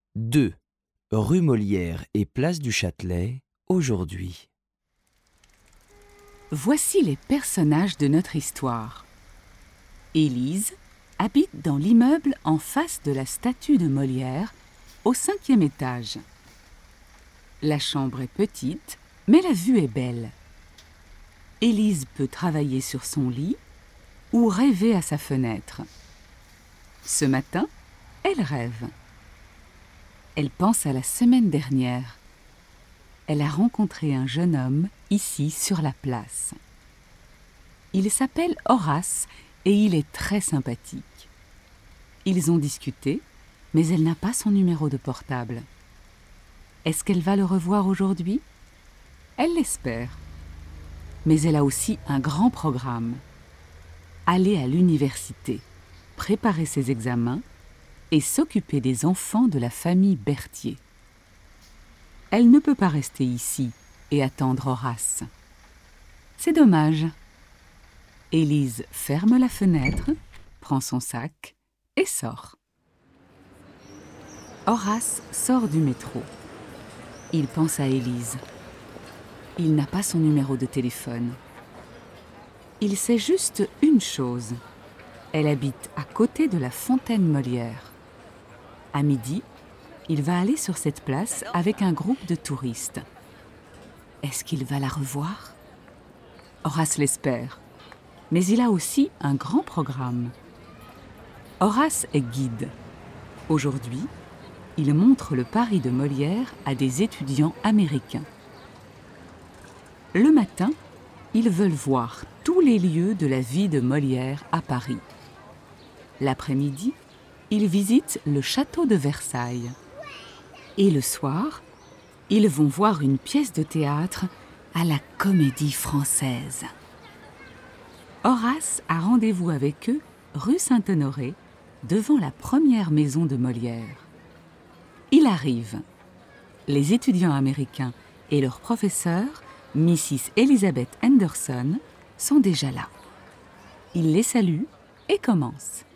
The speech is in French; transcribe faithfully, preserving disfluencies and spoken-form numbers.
deux rue Molière et place du Châtelet, aujourd'hui. Voici les personnages de notre histoire. Élise habite dans l'immeuble en face de la statue de Molière, au cinquième étage. La chambre est petite, mais la vue est belle. Élise peut travailler sur son lit ou rêver à sa fenêtre. Ce matin, elle rêve. Elle pense à la semaine dernière. Elle a rencontré un jeune homme ici sur la place. Il s'appelle Horace et il est très sympathique. Ils ont discuté, mais elle n'a pas son numéro de portable. Est-ce qu'elle va le revoir aujourd'hui? Elle l'espère. Mais elle a aussi un grand programme. Aller à l'université, préparer ses examens et s'occuper des enfants de la famille Berthier. Elle ne peut pas rester ici et attendre Horace. C'est dommage. Élise ferme la fenêtre, prend son sac et sort. Horace sort du métro. Il pense à Élise. Il n'a pas son numéro de téléphone. Il sait juste une chose. Elle habite à côté de la fontaine Molière. À midi, il va aller sur cette place avec un groupe de touristes. Est-ce qu'il va la revoir? Horace l'espère, mais il a aussi un grand programme. Horace est guide. Aujourd'hui, il montre le Paris de Molière à des étudiants américains. Le matin, ils veulent voir tous les lieux de la vie de Molière à Paris. L'après-midi, ils visitent le château de Versailles. Et le soir, ils vont voir une pièce de théâtre à la Comédie Française. Horace a rendez-vous avec eux rue Saint-Honoré, devant la première maison de Molière. Il arrive. Les étudiants américains et leur professeur, missus Elizabeth Henderson, sont déjà là. Il les salue et commence.